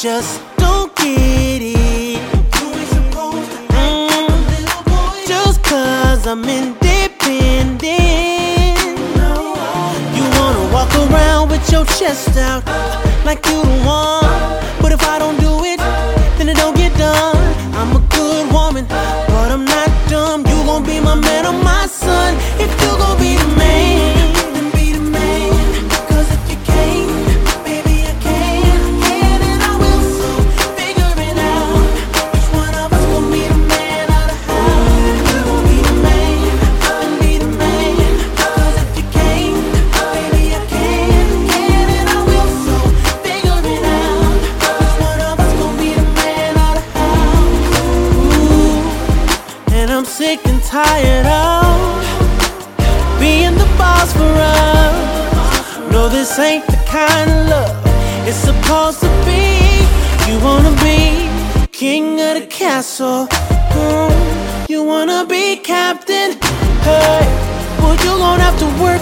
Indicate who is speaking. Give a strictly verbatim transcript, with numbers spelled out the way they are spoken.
Speaker 1: just don't get it. You ain't supposed to act mm. like a little boy just cause I'm independent. No. You wanna walk around with your chest out like you the one, but if I don't do it, then it don't get done. I'm a good woman, but I'm not dumb. You gon' be my man or my son. If you gon' be the man, then be the man. Cause if you can't, baby I can, can and I will. So figure it out, which one of us gon' be the man of the house? You gon' be the man, then be the man. Cause if you can't, baby I can, can and I will. So figure it out, which one of us gon' be the man of the house? Ooh, and I'm sick and tired of being the boss for us. No, this ain't the kind of love it's supposed to be. You wanna be king of the castle, mm, you wanna be captain. Hey, well you gon' have to work